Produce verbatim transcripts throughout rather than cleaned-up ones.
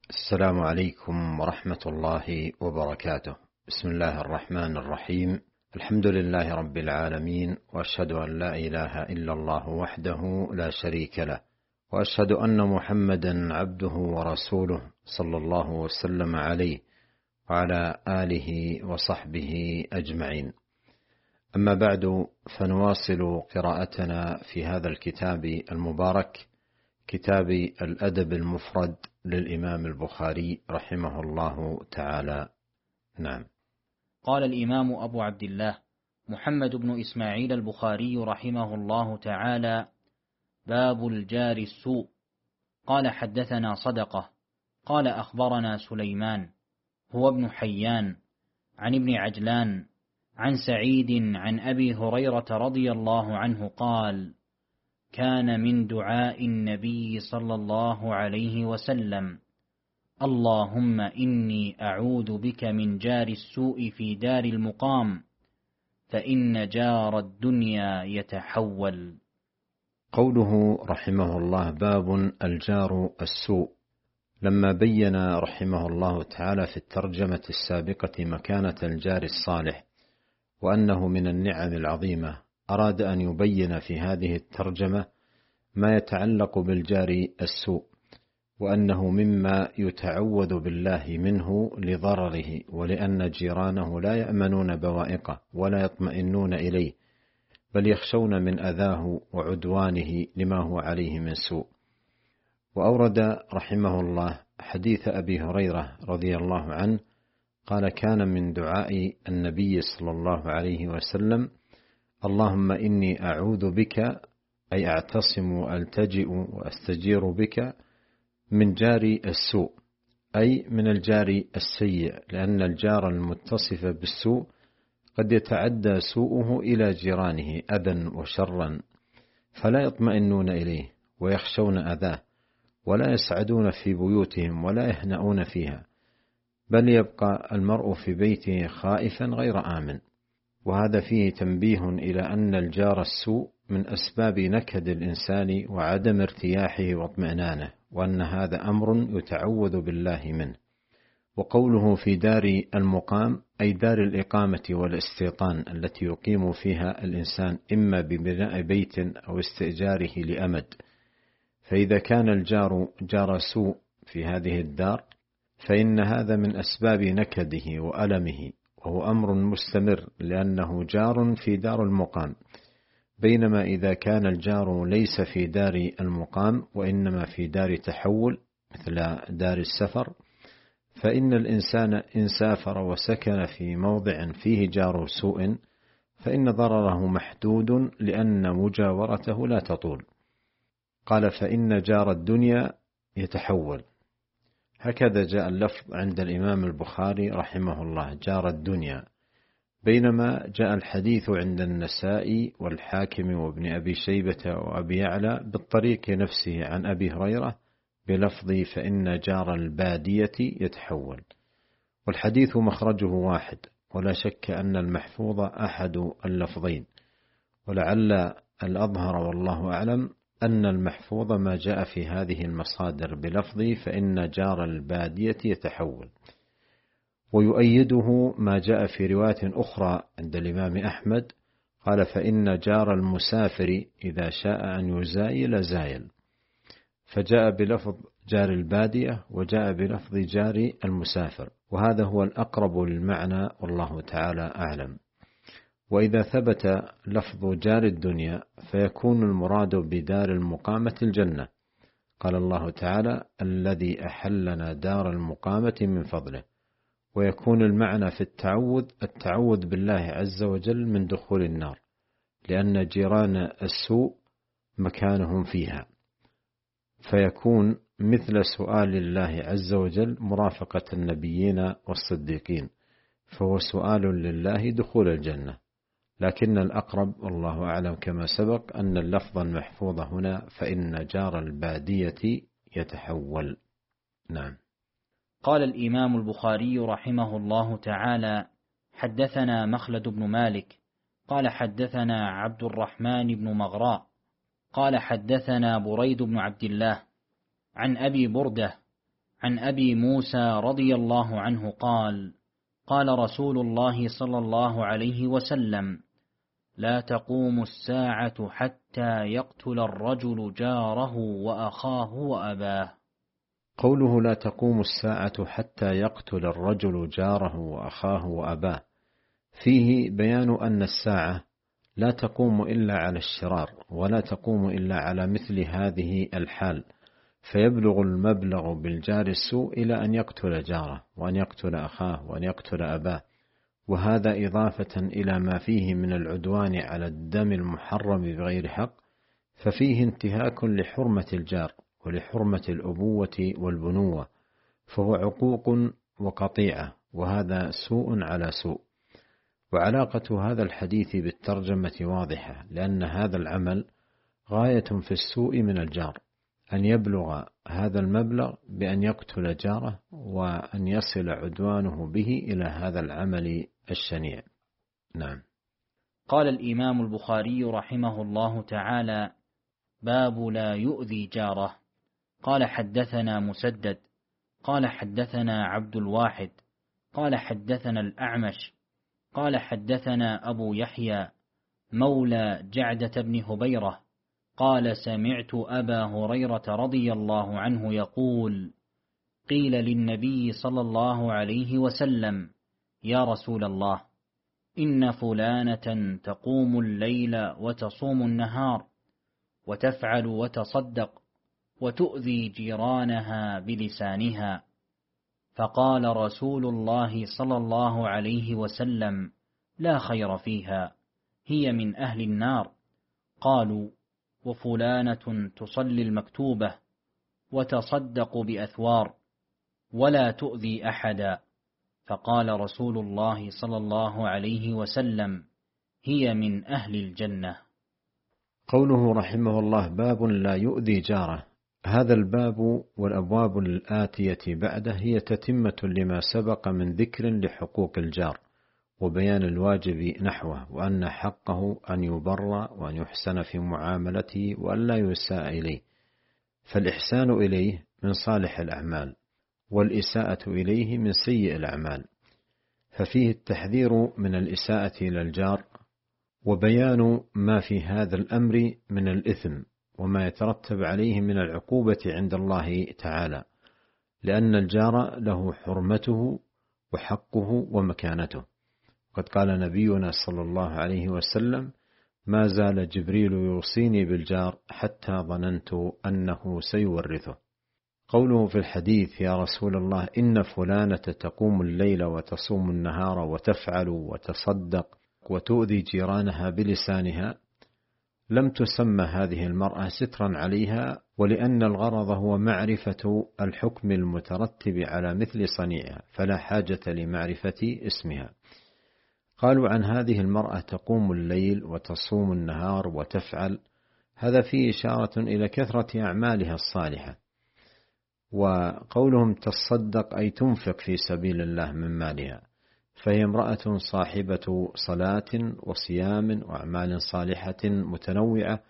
السلام عليكم ورحمة الله وبركاته. بسم الله الرحمن الرحيم. الحمد لله رب العالمين، وأشهد أن لا إله إلا الله وحده لا شريك له، وأشهد أن محمدا عبده ورسوله صلى الله وسلم عليه وعلى آله وصحبه أجمعين. أما بعد، فنواصل قراءتنا في هذا الكتاب المبارك، كتاب الأدب المفرد للإمام البخاري رحمه الله تعالى. نعم. قال الإمام أبو عبد الله محمد بن إسماعيل البخاري رحمه الله تعالى: باب الجار السوء. قال: حدثنا صدقة قال: أخبرنا سليمان هو ابن حيان عن ابن عجلان عن سعيد عن أبي هريرة رضي الله عنه قال: كان من دعاء النبي صلى الله عليه وسلم: اللهم إني أعوذ بك من جار السوء في دار المقام، فإن جار الدنيا يتحول. قوله رحمه الله باب الجار السوء، لما بين رحمه الله تعالى في الترجمة السابقة مكانة الجار الصالح وأنه من النعم العظيمة، أراد أن يبين في هذه الترجمة ما يتعلق بالجار السوء، وأنه مما يتعوذ بالله منه لضرره، ولأن جيرانه لا يأمنون بوائقه ولا يطمئنون إليه، بل يخشون من أذاه وعدوانه لما هو عليه من سوء. وأورد رحمه الله حديث أبي هريرة رضي الله عنه قال: كان من دعاء النبي صلى الله عليه وسلم: اللهم إني أعوذ بك، أي أعتصم وألتجئ وأستجير بك، من جار السوء، أي من الجار السيء، لأن الجار المتصف بالسوء قد يتعدى سوءه إلى جيرانه أذى وشرا، فلا يطمئنون إليه ويخشون أذاه، ولا يسعدون في بيوتهم ولا يهنؤون فيها، بل يبقى المرء في بيته خائفا غير آمن. وهذا فيه تنبيه إلى أن الجار السوء من أسباب نكد الإنسان وعدم ارتياحه واطمئنانه، وأن هذا أمر يتعوذ بالله منه. وقوله في دار المقام أي دار الإقامة والاستيطان التي يقيم فيها الإنسان، إما ببناء بيت أو استئجاره لأمد. فإذا كان الجار جار سوء في هذه الدار، فإن هذا من أسباب نكده وألمه، وهو أمر مستمر لأنه جار في دار المقام. بينما إذا كان الجار ليس في دار المقام وإنما في دار تحول مثل دار السفر، فإن الإنسان إن سافر وسكن في موضع فيه جار سوء فإن ضرره محدود، لأن مجاورته لا تطول. قال: فإن جار الدنيا يتحول. هكذا جاء اللفظ عند الإمام البخاري رحمه الله، جار الدنيا، بينما جاء الحديث عند النسائي والحاكم وابن أبي شيبة وأبي يعلى بالطريق نفسه عن أبي هريرة بلفظ: فإن جار البادية يتحول. والحديث مخرجه واحد، ولا شك أن المحفوظ أحد اللفظين، ولعل الأظهر والله أعلم أن المحفوظ ما جاء في هذه المصادر بلفظ: فإن جار البادية يتحول. ويؤيده ما جاء في رواية أخرى عند الإمام أحمد قال: فإن جار المسافر إذا شاء أن يزايل زايل. فجاء بلفظ جار البادية وجاء بلفظ جار المسافر، وهذا هو الأقرب للمعنى والله تعالى أعلم. وإذا ثبت لفظ جار الدنيا فيكون المراد بدار المقامة الجنة. قال الله تعالى: الذي أحلنا دار المقامة من فضله. ويكون المعنى في التعوذ التعوذ بالله عز وجل من دخول النار، لأن جيران السوء مكانهم فيها، فيكون مثل سؤال الله عز وجل مرافقة النبيين والصديقين، فهو سؤال لله دخول الجنة. لكن الأقرب والله أعلم كما سبق أن اللفظ المحفوظ هنا: فإن جار البادية يتحول. نعم. قال الإمام البخاري رحمه الله تعالى: حدثنا مخلد بن مالك قال: حدثنا عبد الرحمن بن مغراء قال: حدثنا بريد بن عبد الله عن أبي بردة عن أبي موسى رضي الله عنه قال: قال رسول الله صلى الله عليه وسلم: لا تقوم الساعة حتى يقتل الرجل جاره وأخاه وأباه. قوله لا تقوم الساعة حتى يقتل الرجل جاره وأخاه وأباه فيه بيان أن الساعة لا تقوم إلا على الشرار، ولا تقوم إلا على مثل هذه الحال، فيبلغ المبلغ بالجار السوء إلى أن يقتل جاره وأن يقتل أخاه وأن يقتل أباه، وهذا إضافة إلى ما فيه من العدوان على الدم المحرم بغير حق، ففيه انتهاك لحرمة الجار ولحرمة الأبوة والبنوة، فهو عقوق وقطيعة، وهذا سوء على سوء. وعلاقة هذا الحديث بالترجمة واضحة، لأن هذا العمل غاية في السوء من الجار، أن يبلغ هذا المبلغ بأن يقتل جاره وأن يصل عدوانه به إلى هذا العمل الشنيع. نعم. قال الإمام البخاري رحمه الله تعالى: باب لا يؤذي جاره. قال حدثنا مسدد قال حدثنا عبد الواحد قال حدثنا الأعمش قال حدثنا أبو يحيى مولى جعدة بن هبيرة قال: سمعت أبا هريرة رضي الله عنه يقول: قيل للنبي صلى الله عليه وسلم: يا رسول الله، إن فلانة تقوم الليل وتصوم النهار وتفعل وتصدق وتؤذي جيرانها بلسانها. فقال رسول الله صلى الله عليه وسلم: لا خير فيها، هي من أهل النار. قالوا: وفلانة تصلي المكتوبة وتصدق بأثوار ولا تؤذي أحدا. فقال رسول الله صلى الله عليه وسلم: هي من أهل الجنة. قوله رحمه الله: باب لا يؤذي جاره، هذا الباب والأبواب الآتية بعده هي تتمة لما سبق من ذكر لحقوق الجار وبيان الواجب نحوه، وأن حقه أن يبر وأن يحسن في معاملته وأن لا يساء إليه، فالإحسان إليه من صالح الأعمال، والإساءة إليه من سيء الأعمال، ففيه التحذير من الإساءة إلى الجار، وبيان ما في هذا الأمر من الإثم وما يترتب عليه من العقوبة عند الله تعالى، لأن الجار له حرمته وحقه ومكانته. قد قال نبينا صلى الله عليه وسلم: ما زال جبريل يوصيني بالجار حتى ظننت أنه سيورثه. قوله في الحديث: يا رسول الله، إن فلانة تقوم الليل وتصوم النهار وتفعل وتصدق وتؤذي جيرانها بلسانها، لم تسمى هذه المرأة سترا عليها، ولأن الغرض هو معرفة الحكم المترتب على مثل صنيعها، فلا حاجة لمعرفة اسمها. قالوا عن هذه المرأة تقوم الليل وتصوم النهار وتفعل، هذا فيه إشارة إلى كثرة أعمالها الصالحة. وقولهم تصدق أي تنفق في سبيل الله من مالها، فهي امرأة صاحبة صلاة وصيام وأعمال صالحة متنوعة،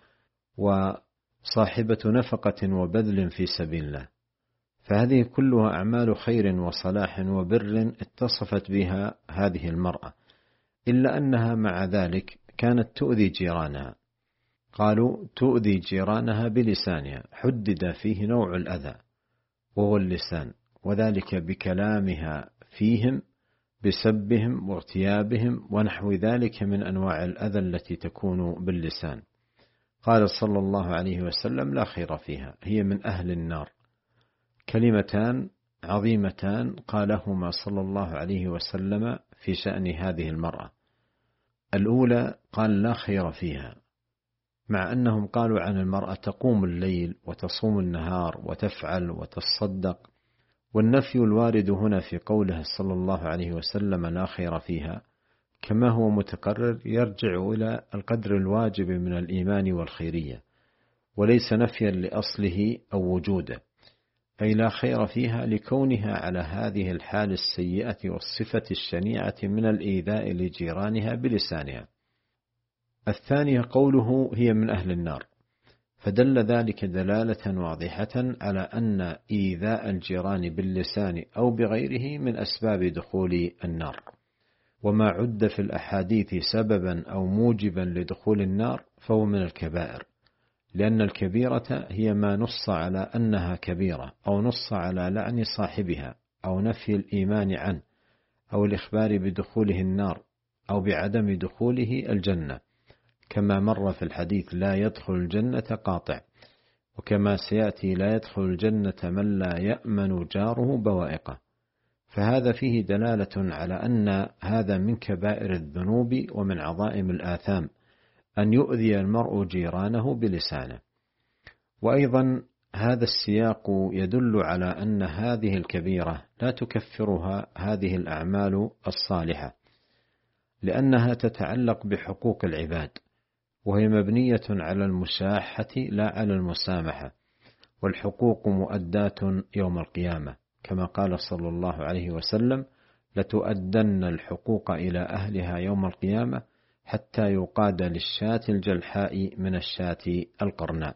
وصاحبة نفقة وبذل في سبيل الله، فهذه كلها أعمال خير وصلاح وبر اتصفت بها هذه المرأة، إلا أنها مع ذلك كانت تؤذي جيرانها. قالوا تؤذي جيرانها بلسانها، حدد فيه نوع الأذى وهو اللسان، وذلك بكلامها فيهم بسبهم واغتيابهم ونحو ذلك من أنواع الأذى التي تكون باللسان. قال صلى الله عليه وسلم: لا خير فيها، هي من أهل النار. كلمتان عظيمتان قالهما صلى الله عليه وسلم في شأن هذه المرأة. الأولى قال: لا خير فيها، مع أنهم قالوا عن المرأة تقوم الليل وتصوم النهار وتفعل وتصدق، والنفي الوارد هنا في قوله صلى الله عليه وسلم لا خير فيها كما هو متقرر يرجع إلى القدر الواجب من الإيمان والخيرية، وليس نفيا لأصله أو وجوده، أي لا خير فيها لكونها على هذه الحال السيئة والصفة الشنيعة من الإيذاء لجيرانها بلسانها. الثانية قوله هي من أهل النار، فدل ذلك دلالة واضحة على أن إيذاء الجيران باللسان أو بغيره من أسباب دخول النار. وما عد في الأحاديث سببا أو موجبا لدخول النار فهو من الكبائر، لأن الكبيرة هي ما نص على أنها كبيرة، أو نص على لعن صاحبها، أو نفي الإيمان عنه، أو الإخبار بدخوله النار، أو بعدم دخوله الجنة، كما مر في الحديث لا يدخل الجنة قاطع، وكما سيأتي لا يدخل الجنة من لا يأمن جاره بوائقه. فهذا فيه دلالة على أن هذا من كبائر الذنوب ومن عظائم الآثام أن يؤذي المرء جيرانه بلسانه. وأيضا هذا السياق يدل على أن هذه الكبيرة لا تكفرها هذه الأعمال الصالحة، لأنها تتعلق بحقوق العباد، وهي مبنية على المشاحة لا على المسامحة، والحقوق مؤداة يوم القيامة، كما قال صلى الله عليه وسلم: لتؤدن الحقوق إلى أهلها يوم القيامة حتى يقاد للشاة الجلحاء من الشاة القرناء.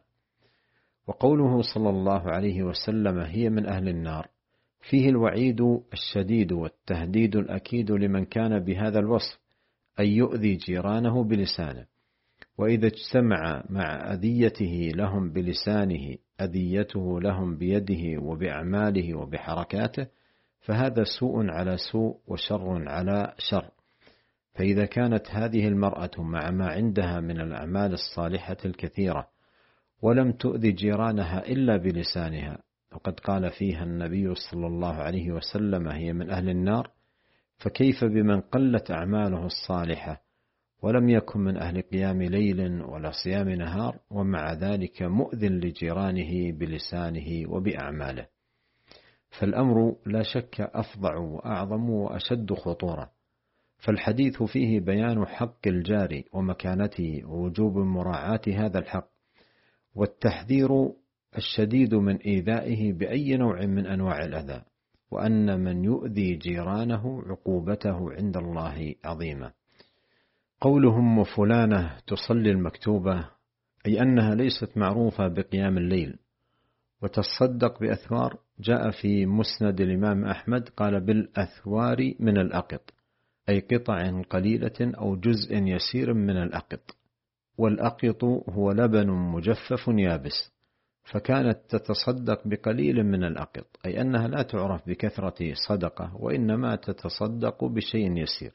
وقوله صلى الله عليه وسلم هي من أهل النار فيه الوعيد الشديد والتهديد الأكيد لمن كان بهذا الوصف، أن يؤذي جيرانه بلسانه. وإذا اجتمع مع أذيته لهم بلسانه أذيته لهم بيده وبأعماله وبحركاته، فهذا سوء على سوء وشر على شر. فإذا كانت هذه المرأة مع ما عندها من الأعمال الصالحة الكثيرة ولم تؤذي جيرانها إلا بلسانها، وقد قال فيها النبي صلى الله عليه وسلم هي من أهل النار، فكيف بمن قلت أعماله الصالحة ولم يكن من أهل قيام ليل ولا صيام نهار، ومع ذلك مؤذن لجيرانه بلسانه وبأعماله؟ فالأمر لا شك أفظع وأعظم وأشد خطورة. فالحديث فيه بيان حق الجار ومكانته ووجوب مراعاة هذا الحق، والتحذير الشديد من إيذائه بأي نوع من أنواع الأذى، وأن من يؤذي جيرانه عقوبته عند الله عظيمة. قولهم وفلانة تصلي المكتوبة، أي أنها ليست معروفة بقيام الليل وتصدق بأثوار. جاء في مسند الإمام أحمد قال بالأثوار من الأقط، أي قطع قليلة أو جزء يسير من الأقط. والأقط هو لبن مجفف يابس، فكانت تتصدق بقليل من الأقط، أي أنها لا تعرف بكثرة صدقة، وإنما تتصدق بشيء يسير.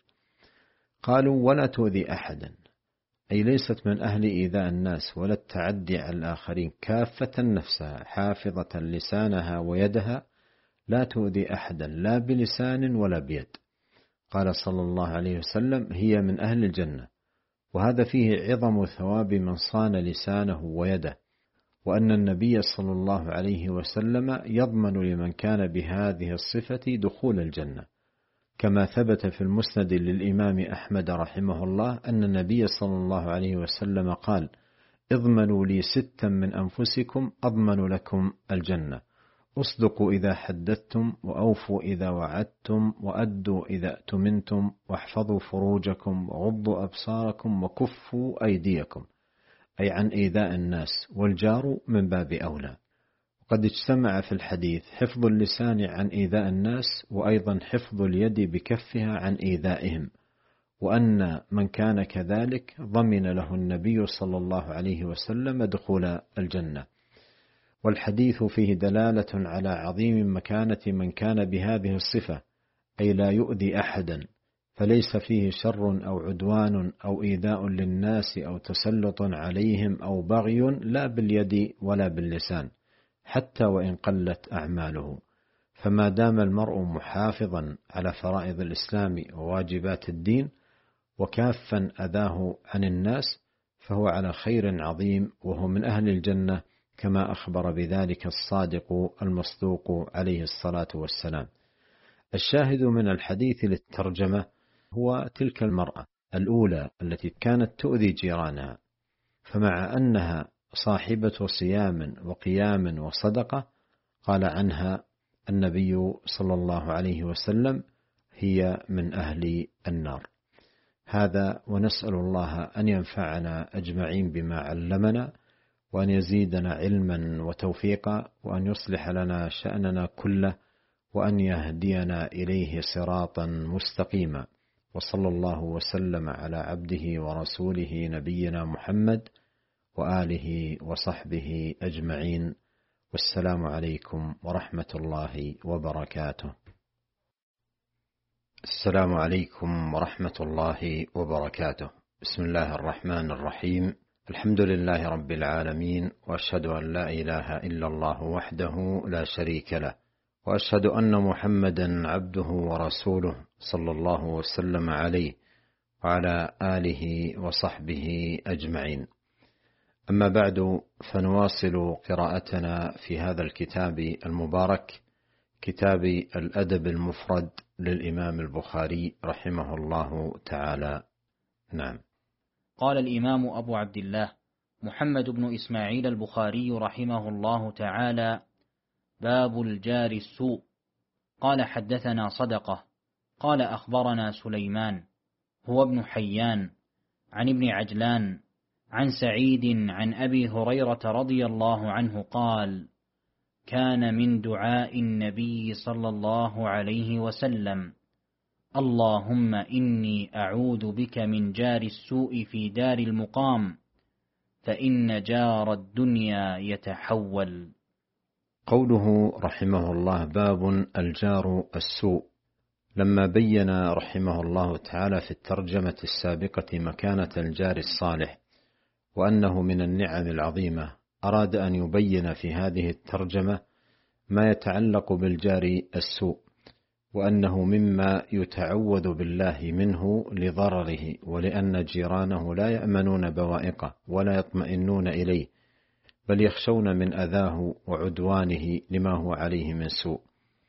قالوا ولا تؤذي أحدا، أي ليست من أهل إيذاء الناس ولا التعدي على الآخرين، كافة نفسها حافظة لسانها ويدها، لا تؤذي أحدا لا بلسان ولا بيد. قال صلى الله عليه وسلم هي من أهل الجنة. وهذا فيه عظم ثواب من صان لسانه ويده، وأن النبي صلى الله عليه وسلم يضمن لمن كان بهذه الصفة دخول الجنة، كما ثبت في المسند للإمام أحمد رحمه الله أن النبي صلى الله عليه وسلم قال: اضمنوا لي ستا من أنفسكم أضمن لكم الجنة: اصدقوا إذا حدثتم، وأوفوا إذا وعدتم، وأدوا إذا اؤتمنتم، واحفظوا فروجكم، وغضوا أبصاركم، وكفوا أيديكم، أي عن إيذاء الناس، والجار من باب أولى. قد اجتمع في الحديث حفظ اللسان عن إيذاء الناس، وأيضا حفظ اليد بكفها عن إيذائهم، وأن من كان كذلك ضمن له النبي صلى الله عليه وسلم دخول الجنة. والحديث فيه دلالة على عظيم مكانة من كان بهذه الصفة، أي لا يؤذي أحدا، فليس فيه شر أو عدوان أو إيذاء للناس أو تسلط عليهم أو بغي، لا باليد ولا باللسان، حتى وإن قلت أعماله. فما دام المرء محافظا على فرائض الإسلام وواجبات الدين وكافا أذاه عن الناس، فهو على خير عظيم، وهو من أهل الجنة، كما أخبر بذلك الصادق المصدوق عليه الصلاة والسلام. الشاهد من الحديث للترجمة هو تلك المرأة الأولى التي كانت تؤذي جيرانها، فمع أنها صاحبة صيام وقيام وصدقة، قال عنها النبي صلى الله عليه وسلم هي من أهل النار. هذا، ونسأل الله أن ينفعنا أجمعين بما علمنا، وأن يزيدنا علما وتوفيقا، وأن يصلح لنا شأننا كله، وأن يهدينا إليه صراطا مستقيما. وصلى الله وسلم على عبده ورسوله نبينا محمد وآله وصحبه أجمعين، والسلام عليكم ورحمة الله وبركاته. السلام عليكم ورحمة الله وبركاته. بسم الله الرحمن الرحيم. الحمد لله رب العالمين، وأشهد أن لا إله إلا الله وحده لا شريك له، وأشهد أن محمدا عبده ورسوله صلى الله وسلم عليه وعلى آله وصحبه أجمعين. أما بعد، فنواصل قراءتنا في هذا الكتاب المبارك، كتاب الأدب المفرد للإمام البخاري رحمه الله تعالى. نعم. قال الإمام أبو عبد الله محمد بن إسماعيل البخاري رحمه الله تعالى: باب الجار السوء. قال حدثنا صدقة قال أخبرنا سليمان هو ابن حيان عن ابن عجلان عن سعيد عن أبي هريرة رضي الله عنه قال: كان من دعاء النبي صلى الله عليه وسلم: اللهم إني أعوذ بك من جار السوء في دار المقام، فإن جار الدنيا يتحول. قوله رحمه الله: باب الجار السوء. لما بين رحمه الله تعالى في الترجمة السابقة مكانة الجار الصالح وأنه من النعم العظيمة، أراد أن يبين في هذه الترجمة ما يتعلق بالجار السوء، وأنه مما يتعوذ بالله منه لضرره، ولأن جيرانه لا يأمنون بوائقه ولا يطمئنون إليه، بل يخشون من أذاه وعدوانه لما هو عليه من سوء.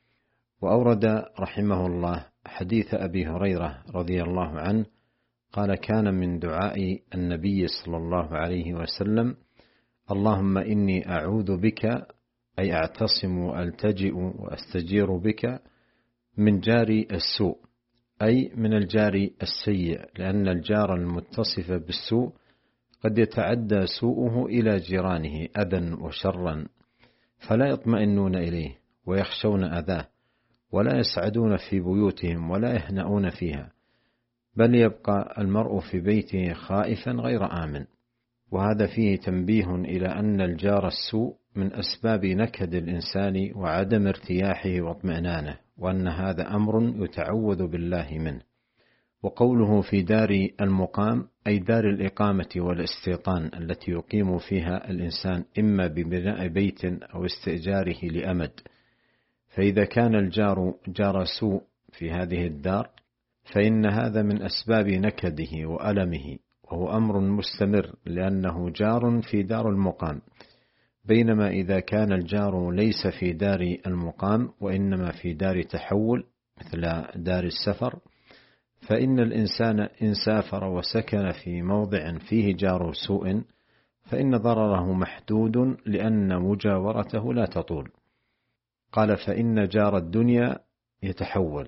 وأورد رحمه الله حديث أبي هريرة رضي الله عنه قال: كان من دعاء النبي صلى الله عليه وسلم: اللهم إني أعوذ بك، أي أعتصم وألتجئ وأستجير بك، من جار السوء، أي من الجار السيء، لأن الجار المتصف بالسوء قد يتعدى سوءه إلى جيرانه أذى وشرا، فلا يطمئنون إليه ويخشون أذاه، ولا يسعدون في بيوتهم ولا يهنؤون فيها، بل يبقى المرء في بيته خائفا غير آمن. وهذا فيه تنبيه إلى أن الجار السوء من أسباب نكد الإنسان وعدم ارتياحه واطمئنانه، وأن هذا أمر يتعوذ بالله منه. وقوله في دار المقام أي دار الإقامة والاستيطان التي يقيم فيها الإنسان، إما ببناء بيت أو استئجاره لأمد. فإذا كان الجار جار سوء في هذه الدار، فإن هذا من أسباب نكده وألمه، وهو أمر مستمر لأنه جار في دار المقام. بينما إذا كان الجار ليس في دار المقام وإنما في دار تحول مثل دار السفر، فإن الإنسان إن سافر وسكن في موضع فيه جار سوء فإن ضرره محدود، لأن مجاورته لا تطول. قال: فإن جار الدنيا يتحول.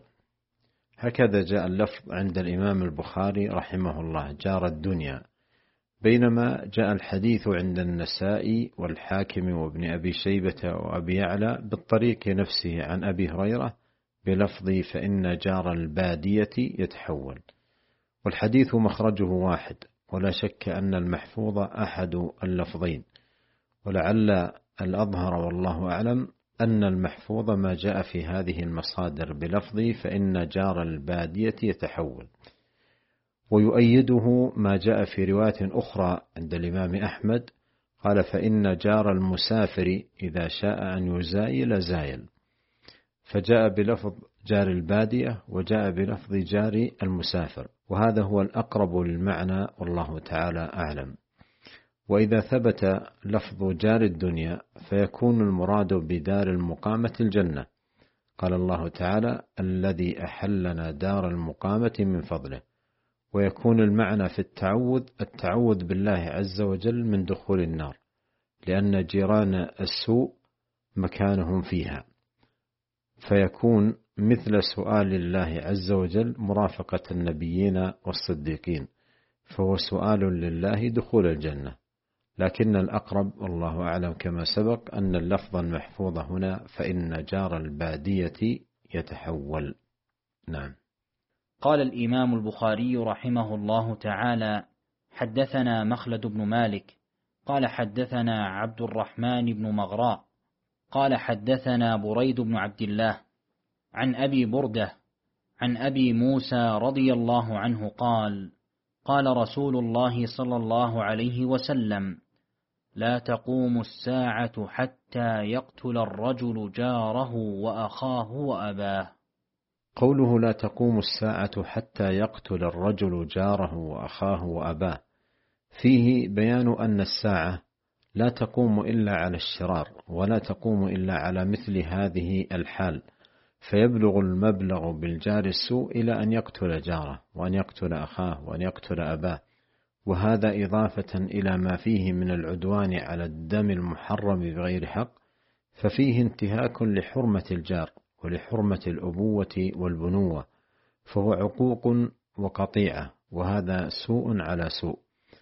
هكذا جاء اللفظ عند الإمام البخاري رحمه الله: جار الدنيا، بينما جاء الحديث عند النسائي والحاكم وابن أبي شيبة وأبي يعلى بالطريق نفسه عن أبي هريرة بلفظ: فإن جار البادية يتحول. والحديث مخرجه واحد، ولا شك أن المحفوظ أحد اللفظين، ولعل الأظهر والله أعلم أن المحفوظ ما جاء في هذه المصادر بلفظ: فإن جار البادية يتحول. ويؤيده ما جاء في رواية أخرى عند الإمام أحمد قال: فإن جار المسافر إذا شاء أن يزايل زايل. فجاء بلفظ جار البادية وجاء بلفظ جار المسافر، وهذا هو الأقرب للمعنى والله تعالى أعلم. وإذا ثبت لفظ جار الدنيا فيكون المراد بدار المقامة الجنة. قال الله تعالى: الذي أحلنا دار المقامة من فضله. ويكون المعنى في التعوذ التعوذ بالله عز وجل من دخول النار، لأن جيران السوء مكانهم فيها، فيكون مثل سؤال الله عز وجل مرافقة النبيين والصديقين، فهو سؤال لله دخول الجنة، لكن الأقرب والله أعلم كما سبق أن اللفظ المحفوظ هنا فإن جار البادية يتحول. نعم. قال الإمام البخاري رحمه الله تعالى: حدثنا مخلد بن مالك قال حدثنا عبد الرحمن بن مغراء قال حدثنا بريد بن عبد الله عن أبي بردة عن أبي موسى رضي الله عنه قال: قال رسول الله صلى الله عليه وسلم: لا تقوم الساعة حتى يقتل الرجل جاره وأخاه وأباه. قوله لا تقوم الساعة حتى يقتل الرجل جاره وأخاه وأباه فيه بيان أن الساعة لا تقوم إلا على الشرار، ولا تقوم إلا على مثل هذه الحال، فيبلغ المبلغ بالجار السوء إلى أن يقتل جاره وأن يقتل أخاه وأن يقتل أباه، وهذا إضافة إلى ما فيه من العدوان على الدم المحرم بغير حق، ففيه انتهاك لحرمة الجار ولحرمة الأبوة والبنوة، فهو عقوق وقطيعة، وهذا سوء على سوء.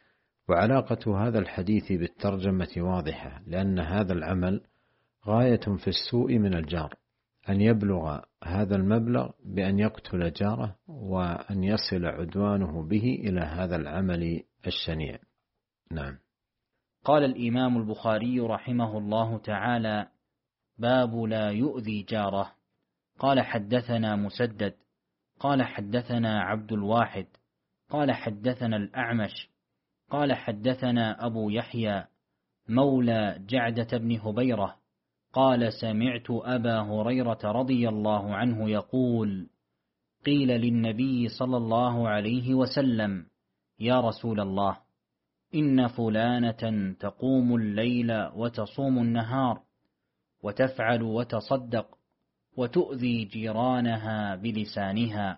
وعلاقة هذا الحديث بالترجمة واضحة، لأن هذا العمل غاية في السوء من الجار، أن يبلغ هذا المبلغ بأن يقتل جاره وأن يصل عدوانه به إلى هذا العمل الشنيع. نعم. قال الإمام البخاري رحمه الله تعالى: باب لا يؤذي جاره. قال حدثنا مسدد قال حدثنا عبد الواحد قال حدثنا الأعمش قال حدثنا أبو يحيى مولى جعدة بن هبيرة قال: سمعت أبا هريرة رضي الله عنه يقول: قيل للنبي صلى الله عليه وسلم: يا رسول الله، إن فلانة تقوم الليل وتصوم النهار وتفعل وتصدق وتؤذي جيرانها بلسانها.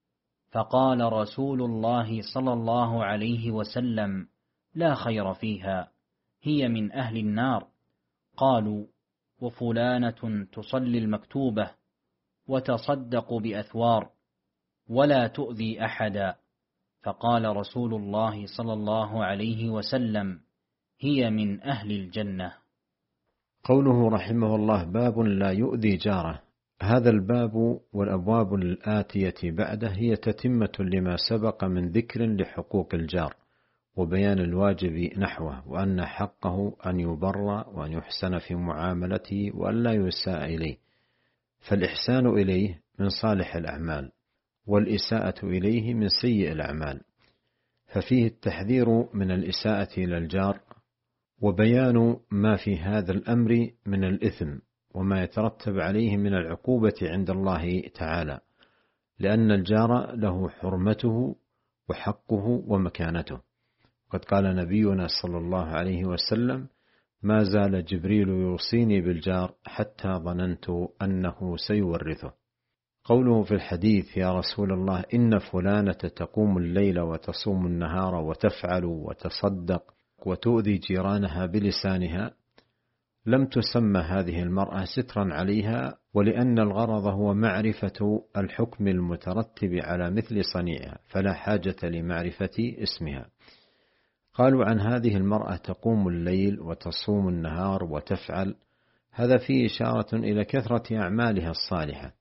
فقال رسول الله صلى الله عليه وسلم: لا خير فيها، هي من أهل النار. قالوا: وفلانة تصلي المكتوبة وتصدق بأثوار ولا تؤذي أحدا. فقال رسول الله صلى الله عليه وسلم: هي من أهل الجنة. قوله رحمه الله: باب لا يؤذي جاره. هذا الباب والأبواب الآتية بعده هي تتمة لما سبق من ذكر لحقوق الجار وبيان الواجب نحوه، وأن حقه أن يبر وأن يحسن في معاملته وأن لا يساء إليه، فالإحسان إليه من صالح الأعمال والإساءة إليه من سيء الأعمال، ففيه التحذير من الإساءة إلى الجار وبيان ما في هذا الأمر من الإثم وما يترتب عليه من العقوبة عند الله تعالى، لأن الجار له حرمته وحقه ومكانته. قد قال نبينا صلى الله عليه وسلم: ما زال جبريل يوصيني بالجار حتى ظننت أنه سيورثه. قوله في الحديث: يا رسول الله، إن فلانة تقوم الليل وتصوم النهار وتفعل وتصدق وتؤذي جيرانها بلسانها، لم تسمى هذه المرأة سترا عليها، ولأن الغرض هو معرفة الحكم المترتب على مثل صنيعها، فلا حاجة لمعرفة اسمها. قالوا عن هذه المرأة تقوم الليل وتصوم النهار وتفعل، هذا فيه إشارة إلى كثرة أعمالها الصالحة.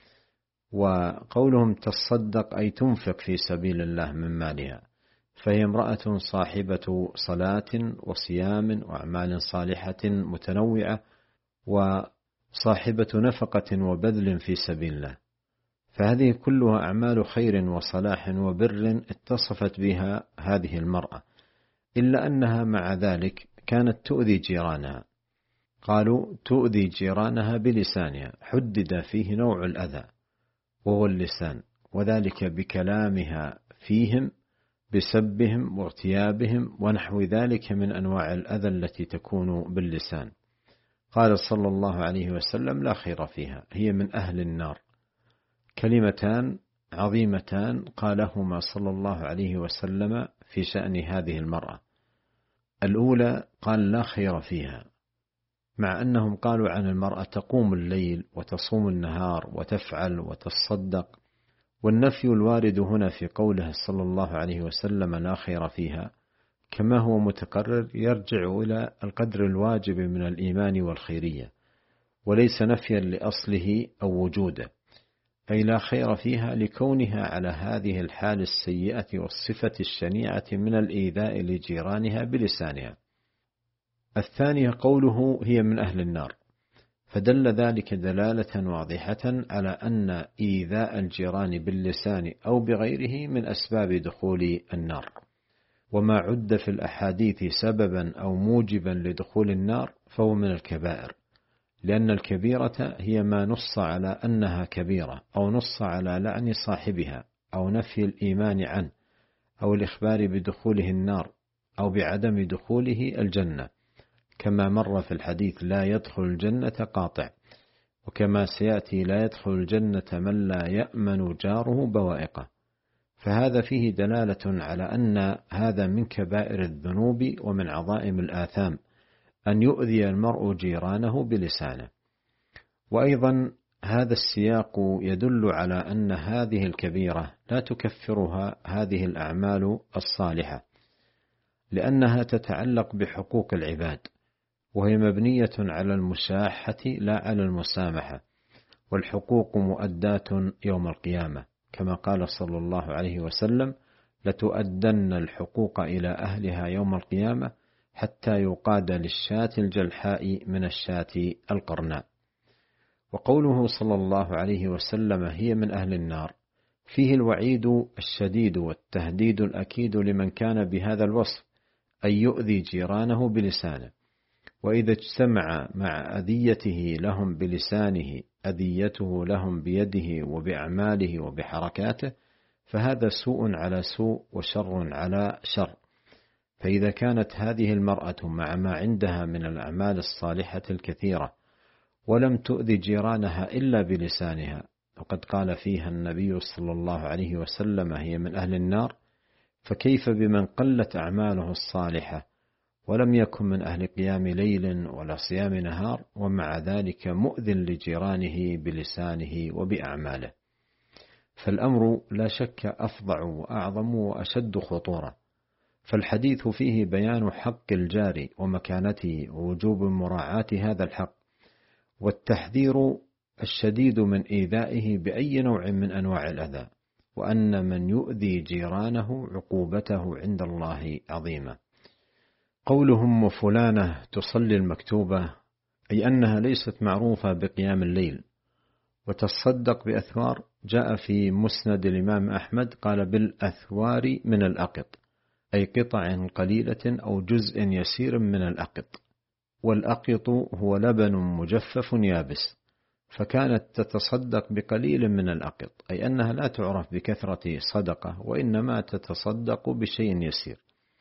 وقولهم تصدق أي تنفق في سبيل الله من مالها، فهي امرأة صاحبة صلاة وصيام وأعمال صالحة متنوعة، وصاحبة نفقة وبذل في سبيل الله، فهذه كلها أعمال خير وصلاح وبر اتصفت بها هذه المرأة، إلا أنها مع ذلك كانت تؤذي جيرانها. قالوا تؤذي جيرانها بلسانها، حدد فيه نوع الأذى وهو اللسان، وذلك بكلامها فيهم بسبهم واغتيابهم ونحو ذلك من أنواع الأذى التي تكون باللسان. قال صلى الله عليه وسلم: لا خير فيها، هي من أهل النار. كلمتان عظيمتان قالهما صلى الله عليه وسلم في شأن هذه المرأة. الأولى قال: لا خير فيها، مع أنهم قالوا عن المرأة تقوم الليل وتصوم النهار وتفعل وتصدق، والنفي الوارد هنا في قوله صلى الله عليه وسلم لا خير فيها كما هو متقرر يرجع إلى القدر الواجب من الإيمان والخيرية، وليس نفيا لأصله أو وجوده، أي لا خير فيها لكونها على هذه الحال السيئة والصفة الشنيعة من الإيذاء لجيرانها بلسانها. الثانية قوله هي من أهل النار، فدل ذلك دلالة واضحة على أن إيذاء الجيران باللسان أو بغيره من أسباب دخول النار، وما عد في الأحاديث سببا أو موجبا لدخول النار فهو من الكبائر، لأن الكبيرة هي ما نص على أنها كبيرة، أو نص على لعن صاحبها، أو نفي الإيمان عنه، أو الإخبار بدخوله النار، أو بعدم دخوله الجنة، كما مر في الحديث لا يدخل الجنة قاطع، وكما سيأتي لا يدخل الجنة من لا يأمن جاره بوائقه. فهذا فيه دلالة على أن هذا من كبائر الذنوب ومن عظائم الآثام أن يؤذي المرء جيرانه بلسانه. وأيضا هذا السياق يدل على أن هذه الكبيرة لا تكفرها هذه الأعمال الصالحة، لأنها تتعلق بحقوق العباد، وهي مبنية على المشاحة لا على المسامحة، والحقوق مؤداة يوم القيامة، كما قال صلى الله عليه وسلم: لتؤدن الحقوق إلى أهلها يوم القيامة حتى يقاد للشاة الجلحاء من الشاة القرناء. وقوله صلى الله عليه وسلم هي من أهل النار فيه الوعيد الشديد والتهديد الأكيد لمن كان بهذا الوصف، أن يؤذي جيرانه بلسانه، وإذا اجتمع مع أذيته لهم بلسانه أذيته لهم بيده وبأعماله وبحركاته، فهذا سوء على سوء وشر على شر. فإذا كانت هذه المرأة مع ما عندها من الأعمال الصالحة الكثيرة ولم تؤذي جيرانها إلا بلسانها، وقد قال فيها النبي صلى الله عليه وسلم هي من أهل النار، فكيف بمن قلت أعماله الصالحة ولم يكن من أهل قيام ليل ولا صيام نهار، ومع ذلك مؤذن لجيرانه بلسانه وبأعماله؟ فالأمر لا شك أفظع وأعظم وأشد خطورة. فالحديث فيه بيان حق الجار ومكانته ووجوب مراعاة هذا الحق، والتحذير الشديد من إيذائه بأي نوع من أنواع الأذى، وأن من يؤذي جيرانه عقوبته عند الله عظيمة. قولهم وفلانة تصلي المكتوبة، أي أنها ليست معروفة بقيام الليل وتصدق بأثوار. جاء في مسند الإمام أحمد قال بالأثوار من الأقط، أي قطع قليلة أو جزء يسير من الأقط، والأقط هو لبن مجفف يابس، فكانت تتصدق بقليل من الأقط، أي أنها لا تعرف بكثرة صدقة، وإنما تتصدق بشيء يسير.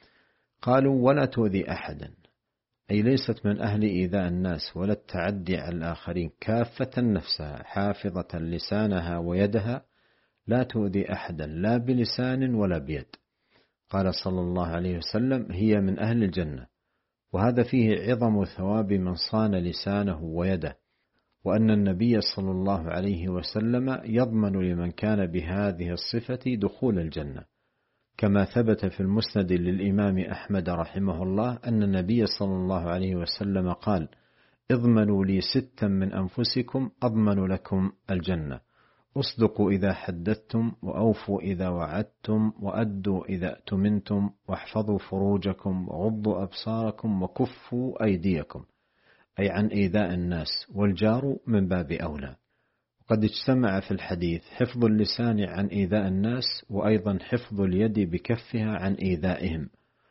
قالوا ولا تؤذي أحدا، أي ليست من أهل إيذاء الناس ولا التعدي على الآخرين، كافة نفسها حافظة لسانها ويدها، لا تؤذي أحدا لا بلسان ولا بيد. قال صلى الله عليه وسلم هي من أهل الجنة، وهذا فيه عظم ثواب من صان لسانه ويده، وأن النبي صلى الله عليه وسلم يضمن لمن كان بهذه الصفة دخول الجنة، كما ثبت في المسند للإمام أحمد رحمه الله أن النبي صلى الله عليه وسلم قال: اضمنوا لي ستا من أنفسكم أضمن لكم الجنة: اصدقوا إذا حدثتم، وأوفوا إذا وعدتم، وأدوا إذا اؤتمنتم، واحفظوا فروجكم، وغضوا أبصاركم، وكفوا أيديكم، أي عن إيذاء الناس، والجار من باب أولى. وقد اجتمع في الحديث حفظ اللسان عن إيذاء الناس، وأيضا حفظ اليد بكفها عن إيذائهم،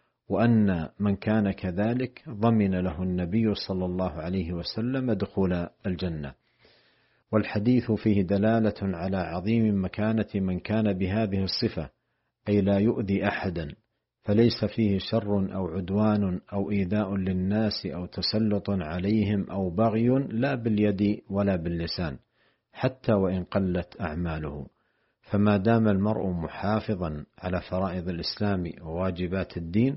وأن من كان كذلك ضمن له النبي صلى الله عليه وسلم دخول الجنة. والحديث فيه دلالة على عظيم مكانة من كان بهذه الصفة، أي لا يؤذي أحدا، فليس فيه شر أو عدوان أو إيذاء للناس أو تسلط عليهم أو بغي، لا باليد ولا باللسان، حتى وإن قلت أعماله. فما دام المرء محافظا على فرائض الإسلام وواجبات الدين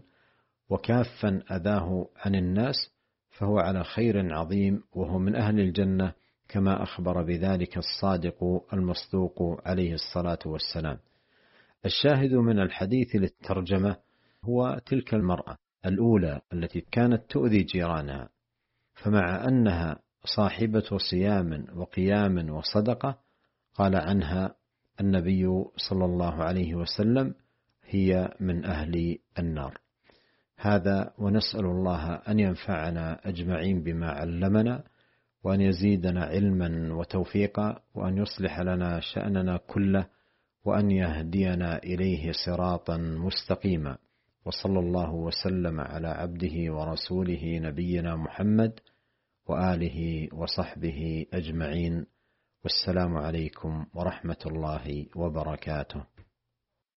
وكافا أذاه عن الناس، فهو على خير عظيم، وهو من أهل الجنة، كما أخبر بذلك الصادق المصدوق عليه الصلاة والسلام. الشاهد من الحديث للترجمة هو تلك المرأة الأولى التي كانت تؤذي جيرانها، فمع أنها صاحبة صيام وقيام وصدقة قال عنها النبي صلى الله عليه وسلم هي من أهل النار. هذا، ونسأل الله أن ينفعنا أجمعين بما علمنا، وأن يزيدنا علما وتوفيقا، وأن يصلح لنا شأننا كله، وأن يهدينا إليه صراطا مستقيما. وصلى الله وسلم على عبده ورسوله نبينا محمد وآله وصحبه أجمعين، والسلام عليكم ورحمة الله وبركاته.